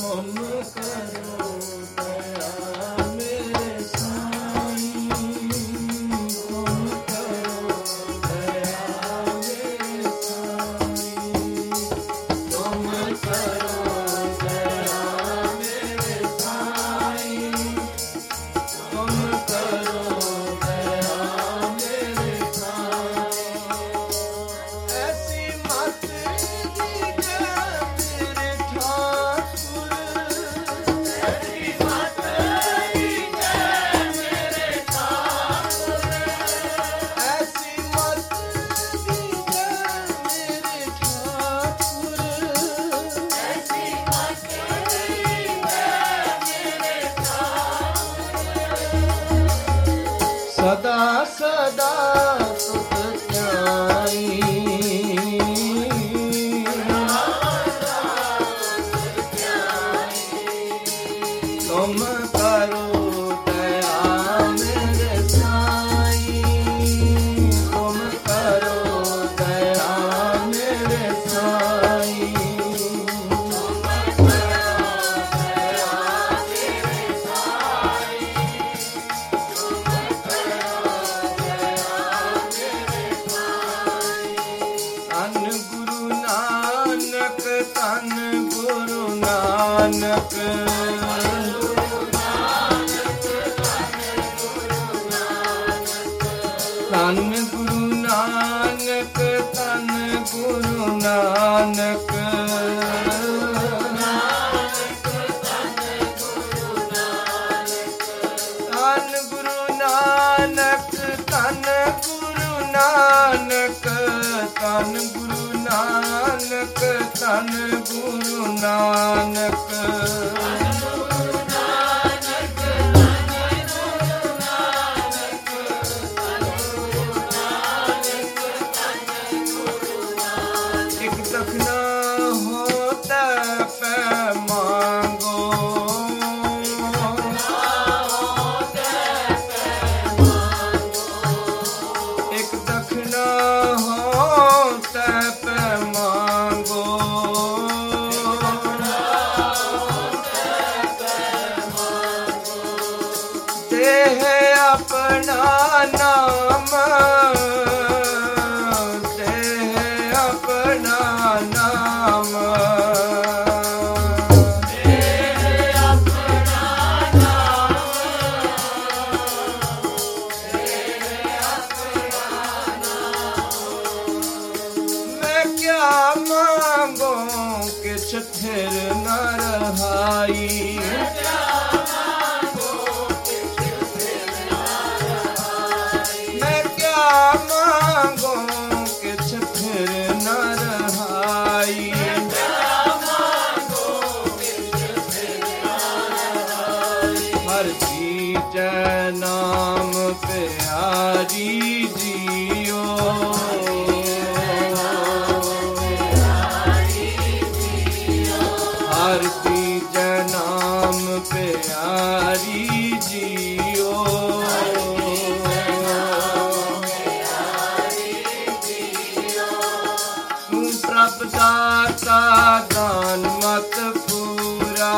सदा सदा सुख ध्याई तुम करो दया मेरे साईं, तुम करो दया मेरे साईं। धन गुरु नानक धन गुरु नानक धन गुरु नानक धन गुरु नानक धन गुरु नानक धन गुरु नानक धन गुरु नानक। एक दखना होता पे मांगो, एक दखना होता पे मांगो, देह अपना नाम, देह अपना नाम, देह अपना नाम, देह अपना नाम। मैं क्या मांगू किछ थिर न रहाई, मांगो किछ फिर न रहाई, हर चीज नाम प्यारी जियो, हर चीज नाम प्यारी जियो, प्रभ दाता दान मत पूरा,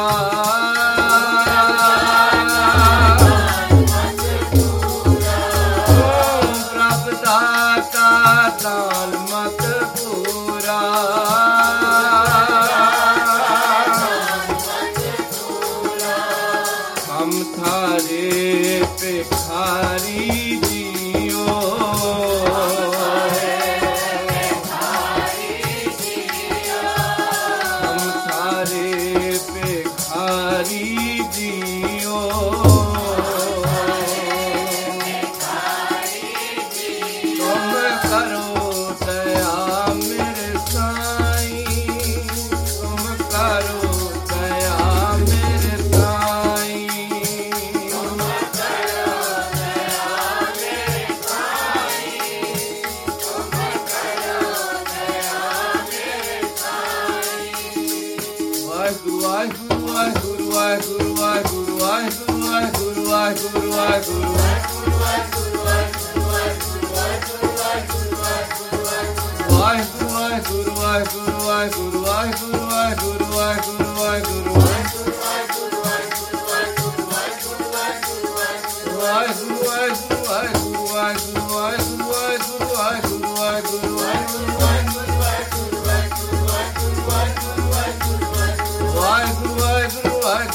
प्रभ दाता दान मत पूरा, हम थारे भिखारी जियो, भिखारी जियो, तुम करो दया मेरे साईं, तुम करो दया मेरे साईं, तुम करो दया मेरे साईं, तुम करो दया मेरे साईं। वाहिगुरु वाहिगुरु वाहिगुरु वाहिगुरु वाहिगुरु वाहिगुरु वाहिगुरु वाहिगुरु वाहिगुरु वाहिगुरु वाहिगुरु वाहिगुरु वाहिगुरु वाहिगुरु वाहिगुरु वाहिगुरु वाहिगुरु वाहिगुरु।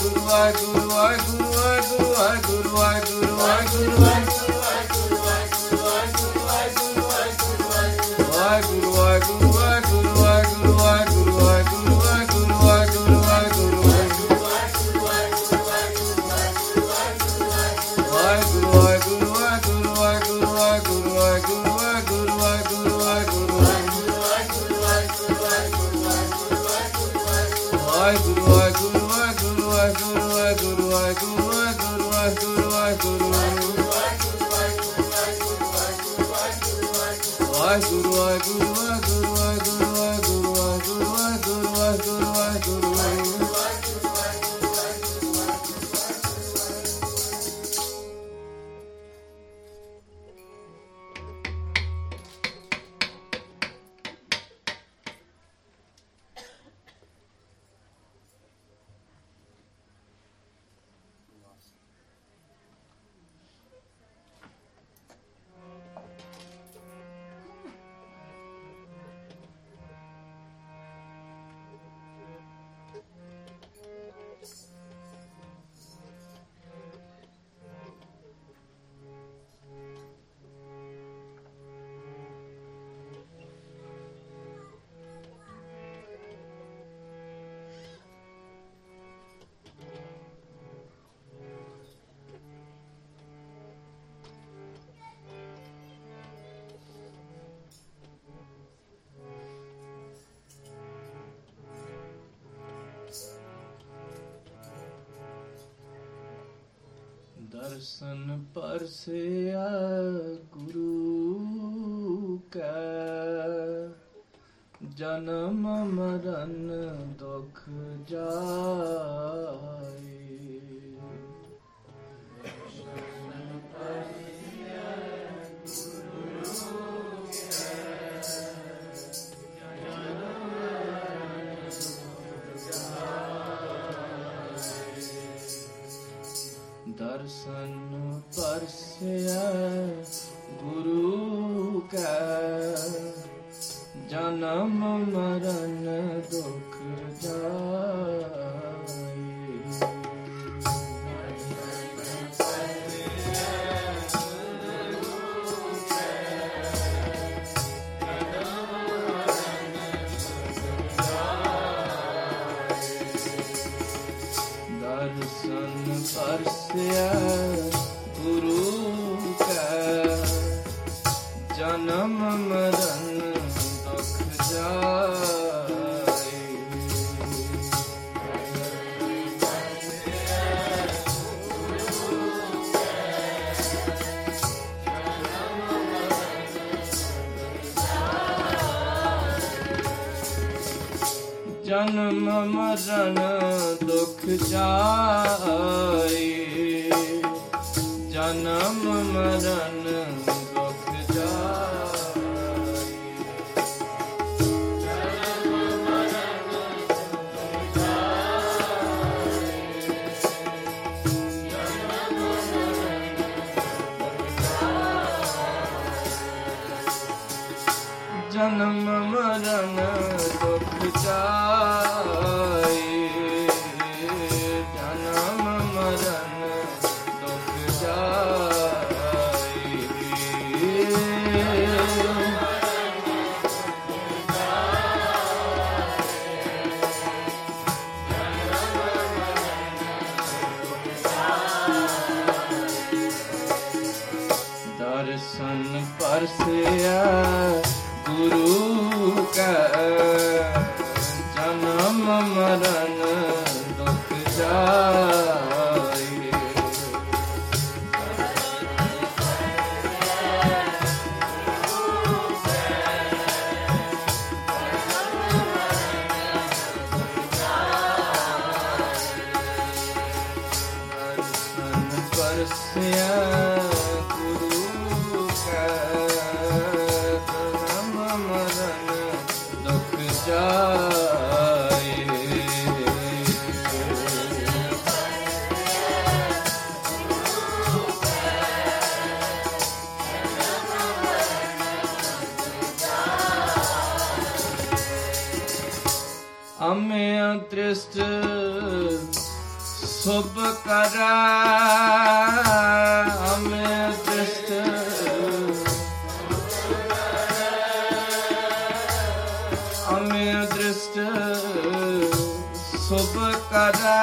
दर्शन परसिया गुरु का जन्म मरण दुख जाए। दर्शन परसिया गुरु का जन्म मरण दुख जाए। दर्शन परसिया गुरु का जन्म मरण दुख जाए। जन्म मरण दुख जाए। जन्म मरण दुख जाए। जन्म मरण दुख जाए। जन्म मरण दुख जाए। दर्शन परसिया गुरु का जन्म मरण दुख जाए। दर्शन परसिया गुरु का जन्म मरण दुख जाए। अमेय दृष्ट शुभ करै अमित दृष्ट अमित दृष्ट शुभ करै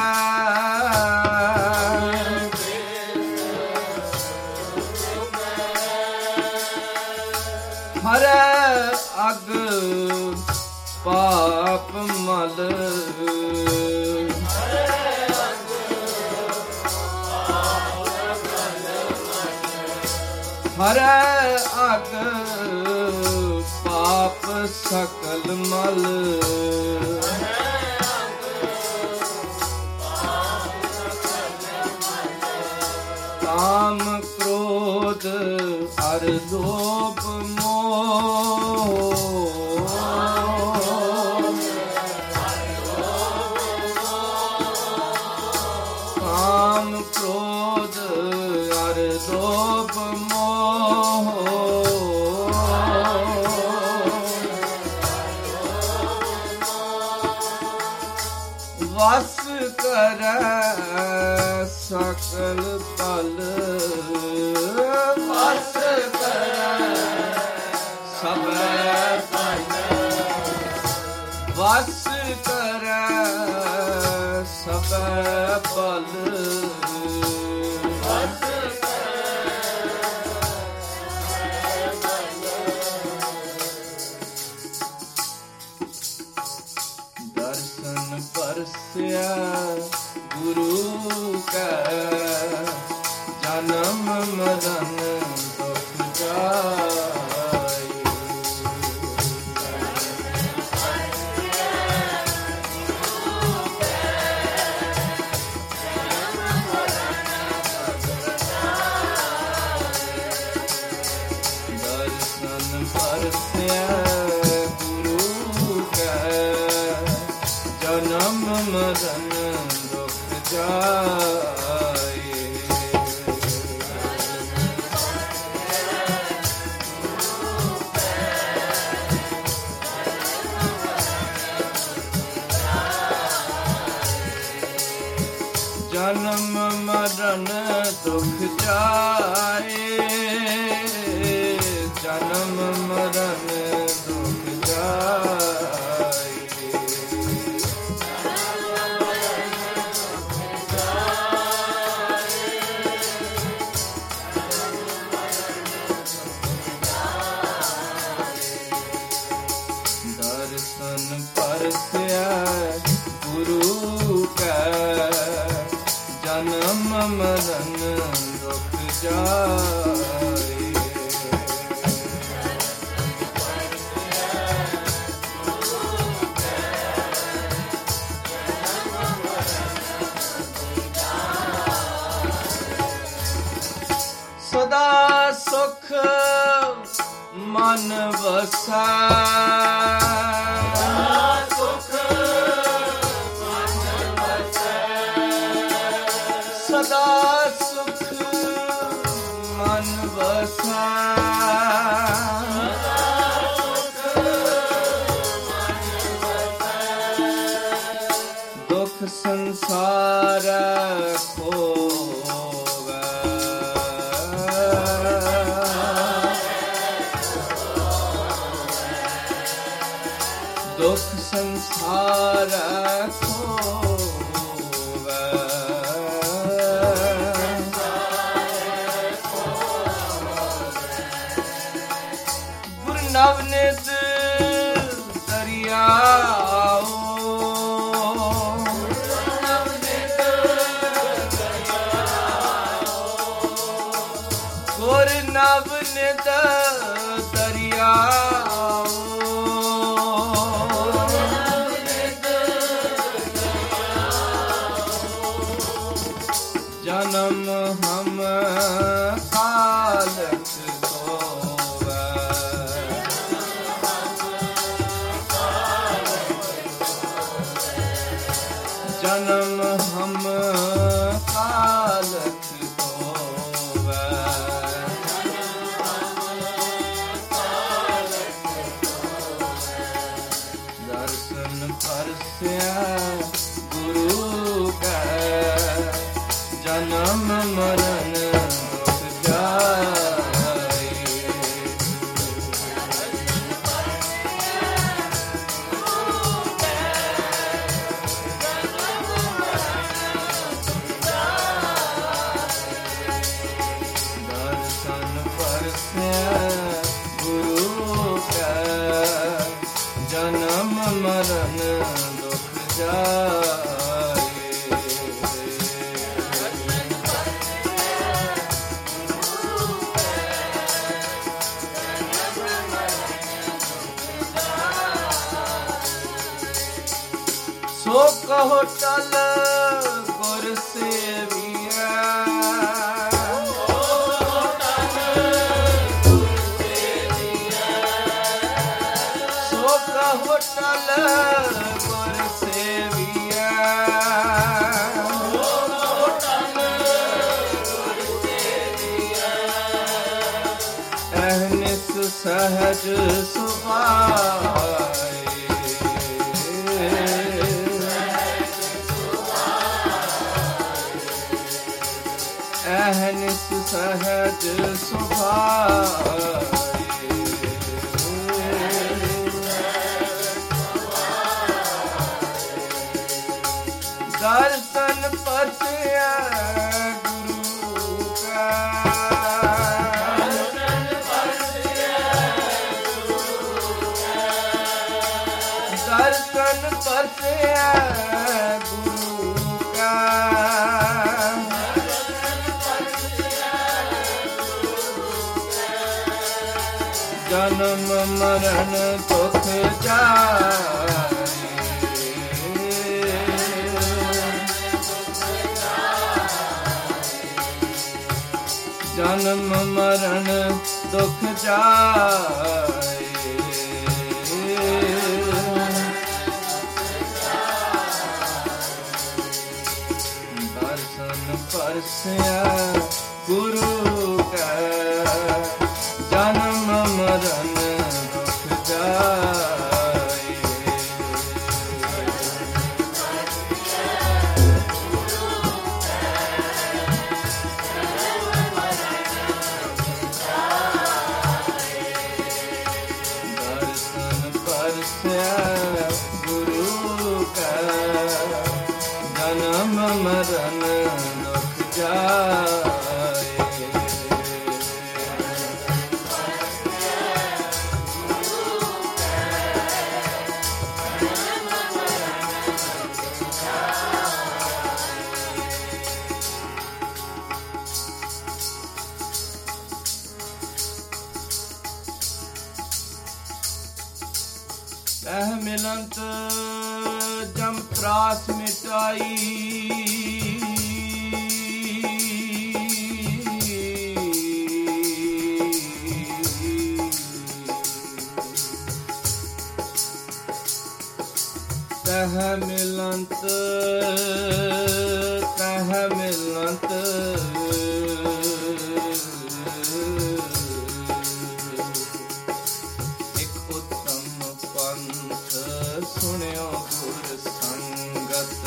हरै अग पाप मल हरै अग पाप सकल मल काम क्रोध अर लोभ मोह काम क्रोध अर लोभ मोह वस करै सकल पल वस करै सबे पल वस करै सबे पल दर्शन परस्या गुरु का जन्म मरण दुख जाए दर्शन परस्या गुरु का जन्म मरण दुख जाए जन्म मरण दुख जाए जन्म मरण दुख जाए दर्शन परस्या गुरु का जन्म मरण दुख जाए सदा सुख मन वसै सदा सुख मन वसै दुख संसार खोवै दुख संसार खोवै गुरु नवनित दरियाओ गुरु नवनित दरियाओ जन्म हम कालक धोवै जन्म हम कालक धोवै दर्शन परस्या गुरु का ਕਹੋ ਟਲ ਗੁਰ ਸੇਵੀਐ। ਸੋ ਕਹੋ ਟਲ ਗੁਰ ਸੇਵੀਐ। ਅਹਨਿਸ ਸਹਜ ਸੁਭਾਏ। ਅਹਨਿਸ ਸਹਜ ਸੁਭਾਏ। ਦਰਸ਼ਨ ਪਰਸਿਆ ਗੁਰੂ ਕਾ। ਦਰਸ਼ਨ ਪਰਸਿਆ ਗੁਰੂ ਕਾ। ਜਨਮ ਮਰਨ ਦੁਖ ਜਾਏ। ਜਨਮ ਮਰਨ ਦੁਖ ਜਾਏ। ਦਰਸ਼ਨ ਪਰਸਿਆ ਗੁਰੂ ਕਾ। ਜਨਮ ਮਰਨ ਦੁਖ ਜਾਏ। ਦਰਸ਼ਨ ਪਰਸਿਆ ਗੁਰੂ ਕਾ। ਜਨਮ ਮਰਨ ਦੁਖ ਜਾਏ। ਤਹ ਮਿਲੰਤ ਜਮ ਤਰਾਸ ਮਿਟਾਈ। ਤਹ ਮਿਲੰਤ ਤਹ ਮਿਲੰਤ ਸੁਣਿਓ ਗੁਰ ਸੰਗਤ।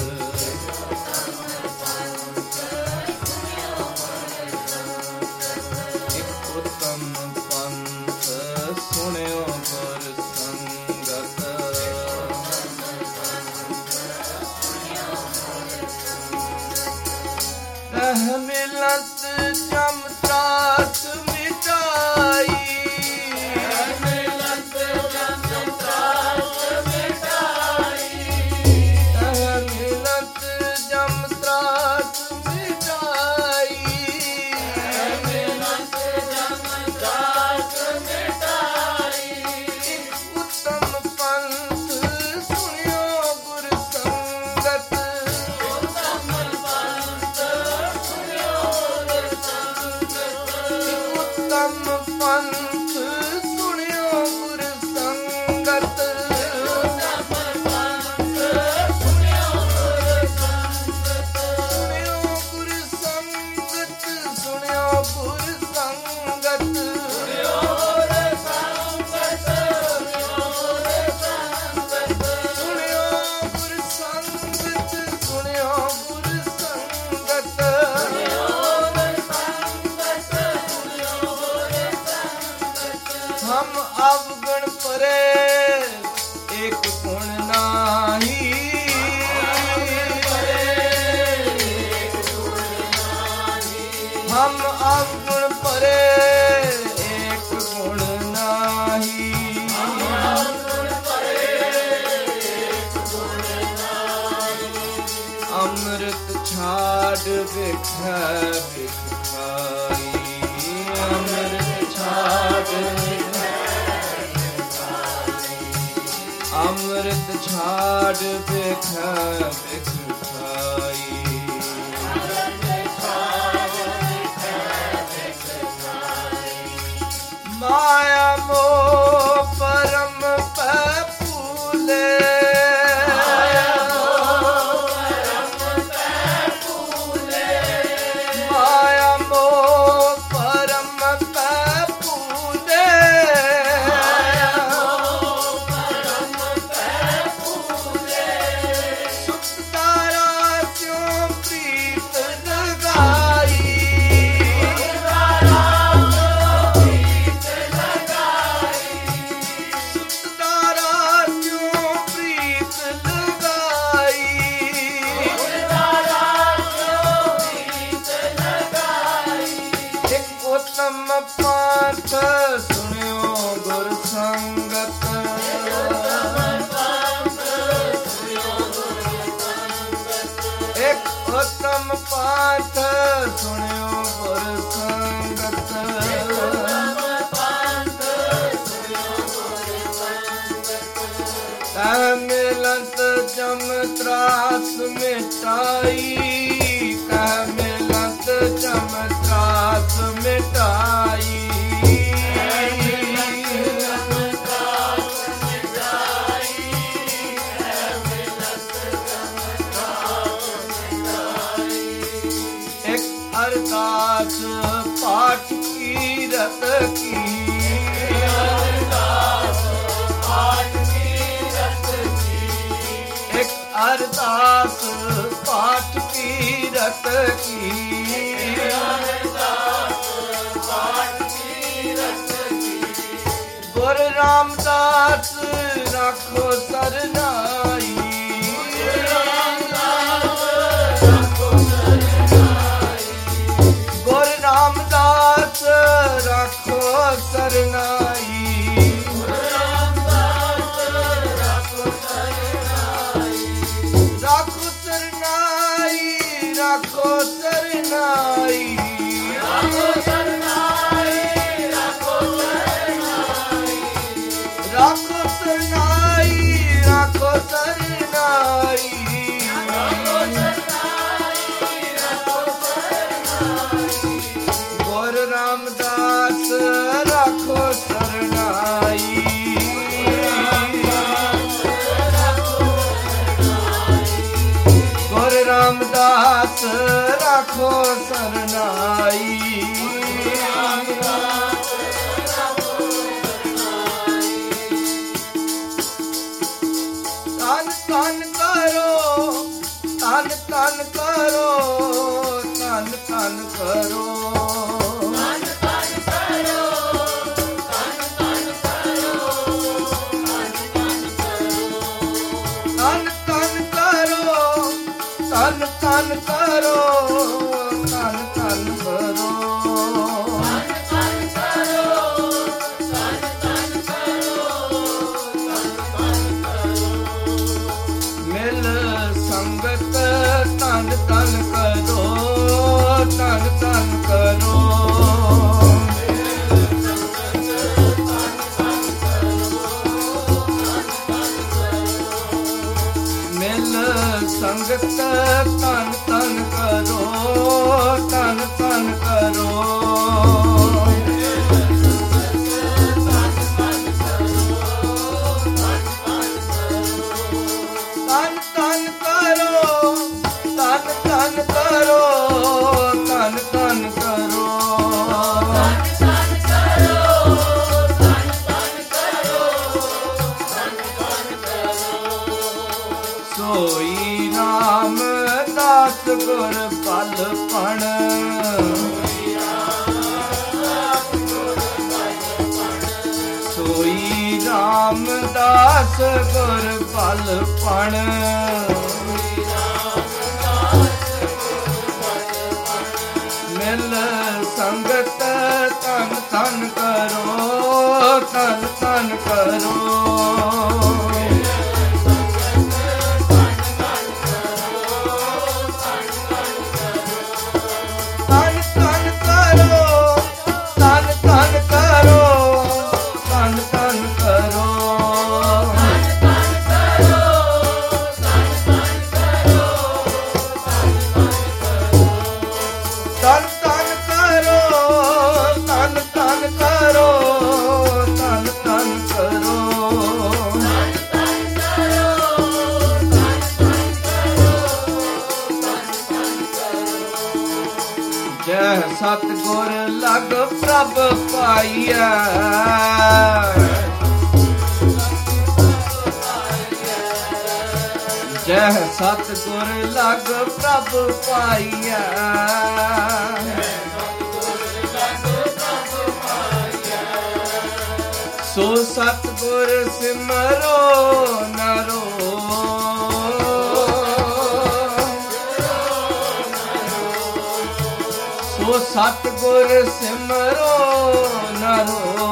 ਇੱਕ ਉਤਮ ਪੰਥ ਸੁਣਿਓ ਗੁਰ ਸੰਗਤ। ਤਹ ਮਿਲਤ ਜਮ ਤਰਾਸ ਮਿਟਾਈ। हम अवगुण परे एक गुण नाही। हम अवगुण परे एक गुण नाही। अमृत छाड़ बिखा बिखाई। अमृत छाड़ ਅੰਮ੍ਰਿਤ ਛਾੜ ਵੇਖੈ ਵਿਖ ਖਾਈ। ਮਾਇਆ ਮੋਹ ਪਰਮ ਪੈ ਭੂਲੇ, ਮਾਇਆ ਮੋਹ ਪਰਮ ਪੈ ਭੂਲੇ, ਸੁਖਦਾਰਾ ਕਿਉ ਪ੍ਰੀਤ ਲਗਾਈ। ਪੰਥ ਸੁਣਿਓ ਗੁਰ ਸੰਗਤ, ਇੱਕ ਉਤਮ ਪੰਥ ਸੁਣਿਓ ਗੁਰ ਸੰਗਤ। ਕਹਿ ਮਿਲਤ ਜਮ ਤਰਾਸ ਮਿਟਾਈ, ਕਹਿ ਮਿਲਤ ਜਮ ਤਰਾਸ ਮਿਟਾਈ। ਇੱਕ ਅਰਦਾਸ ਪਾਠ ਕੀਰਤ ਕੀ, ਇੱਕ ਅਰਦਾਸ ਪਾਠ ਕੀਰਤ ਕੀ, ਗੁਰ ਰਾਮਦਾਸ ਰਾਖੋ ਸਰਨਾਈ। ਗੁਰ ਰਾਮਦਾਸ ਰਾਖੋ ਸਰਨਾਈ। ਰਾਖੋ ਸਰਨਾਈ, ਰਾਖੋ ਸਰਨਾਈ, ਰਾਖੋ ਸਰਨਾਈ, ਰਾਖੋ ਸਰਨਾਈ, ਰਾਖੋ ਸਰਨਾਈ, ਰਾਖੋ ਸਰਨਾਈ, ਰਾਖੋ ਸਰਨਾਈ, ਰਾਖੋ ਸਰਨਾਈ। ਗੁਰ ਰਾਮਦਾਸ ਰਾਖੋ ਸਰਨਾਈ। ਗੁਰ ਰਾਮਦਾਸ ਰਾਖੋ ਸਰਨਾਈ। ਤਨ ਤਨ ਕਰੋ, ਤਨ ਤਨ ਕਰੋ, ਤਨ ਤਨ ਕਰੋ, ਤਨ ਤਨ ਕਰੋ, ਤਨ ਤਨ ਕਰੋ, ਤਨ ਤਨ ਕਰੋ, ਤਨ ਤਨ ਕਰੋ, ਤਨ ਤਨ ਕਰੋ, ਤਨ ਤਨ ਕਰੋ, ਮਿਲ ਸੰਗਤ ਤਨ ਤਨ ਕਰੋ, ਤਨ ਤਨ ਕਰੋ, ਮਿਲ ਸੰਗਤ ਤਨ ਤਨ ਕਰੋ, ਤਨ ਤਨ ਕਰੋ, ਤਨ ਤਨ ਕਰੋ, ਤਨ ਤਨ ਕਰੋ, ਤਨ ਤਨ ਕਰੋ, ਤਨ ਤਨ ਕਰੋ, ਤਨ ਤਨ ਕਰੋ, ਤਨ ਤਨ ਕਰੋ। ਸੋਈ ਰਾਮਦਾਸ ਗੁਰ ਪਲ ਪਣ, ਸੋਈ ਰਾਮਦਾਸ ਗੁਰ ਪਲ ਪਣ, ਮਿਲ ਸੰਗਤ ਤਨ ਤਨ ਕਰੋ, ਤਨ ਤਨ ਕਰੋ, ਤਨ ਤਨ ਕਰੋ, ਤਨ ਤਨ ਕਰੋ, ਤਨ ਤਨ ਕਰੋ, ਤਨ ਤਨ ਕਰੋ, ਜੈ ਸਤਿਗੁਰ ਲਗ ਪ੍ਰਭ ਪਾਈਐ ਜੈ ਸਤਿਗੁਰ ਲਗ ਪ੍ਰਭ ਪਾਈਐ ਸੋ ਸਤਿਗੁਰ ਸਿਮਰੋ ਨਰੋ ਸੋ ਸਤਿਗੁਰ ਸਿਮਰੋ ਨਰੋ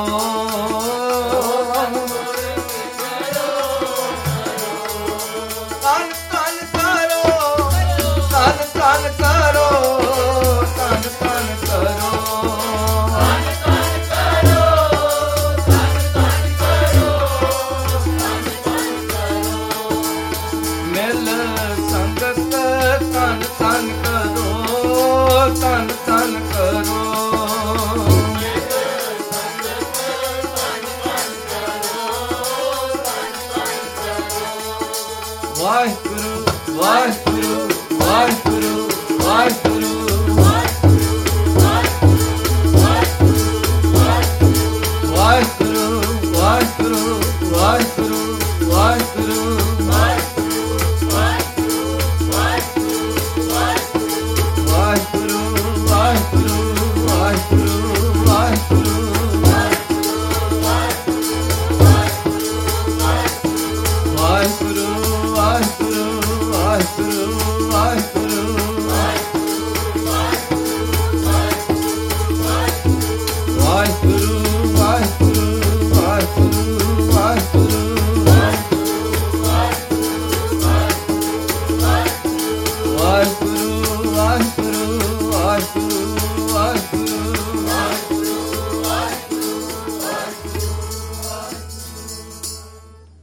ਤਨ ਤਨ ਕਰੋ ਤਨ ਤਨ ਕਰੋ ਤਨ ਤਨ ਕਰੋ ਮਿਲ ਸੰਗਤ ਤਨ ਤਨ ਕਰੋ ਤਨ ਤਨ ਕਰੋ ਵਾਹਿਗੁਰੂ ਵਾਹਿਗੁਰੂ ਵਾਹਿਗੁਰੂ ਵਾਹਿਗੁਰੂ